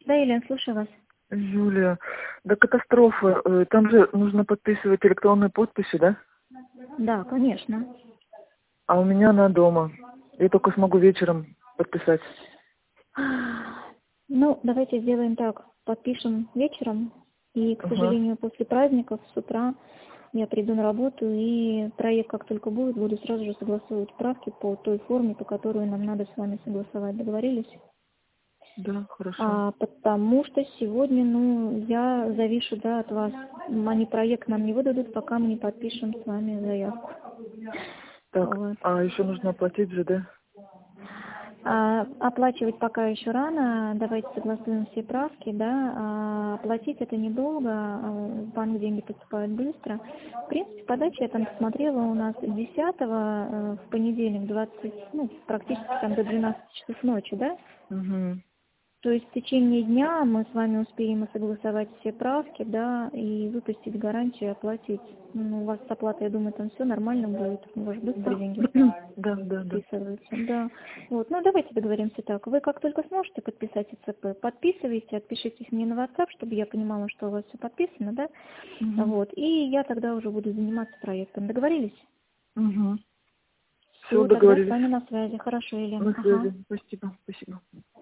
Да, Елена, слушаю вас. Юлия, да катастрофа. Там же нужно подписывать электронные подписи, да? Да, конечно. А у меня она дома. Я только смогу вечером подписать. Ну, давайте сделаем так. Подпишем вечером. И, к Ага. сожалению, после праздников с утра я приду на работу, и проект, как только будет, буду сразу же согласовывать правки по той форме, по которой нам надо с вами согласовать. Договорились? Да, хорошо. Потому что сегодня, я завишу, да, от вас. Они проект нам не выдадут, пока мы не подпишем с вами заявку. Так, Вот. а еще нужно оплатить же, да? Оплачивать пока еще рано, давайте согласуем все правки, да, оплатить это недолго, в банк деньги поступают быстро. В принципе, подача я там посмотрела у нас 10-го, в понедельник 20, практически там до 12 часов ночи, да? Угу. То есть в течение дня мы с вами успеем согласовать все правки, да, и выпустить гарантию, оплатить. У вас с оплатой, я думаю, там все нормально будет, у вас быстро Да. деньги Да. списываются, да. Вот, давайте договоримся так. Вы как только сможете подписать ИЦП, подписывайте, отпишитесь мне на WhatsApp, чтобы я понимала, что у вас все подписано, да. Угу. Вот, и я тогда уже буду заниматься проектом. Договорились? Угу. Все, Все, тогда с договорились. вами на связи. Хорошо, Елена. На Ага. связи. Спасибо.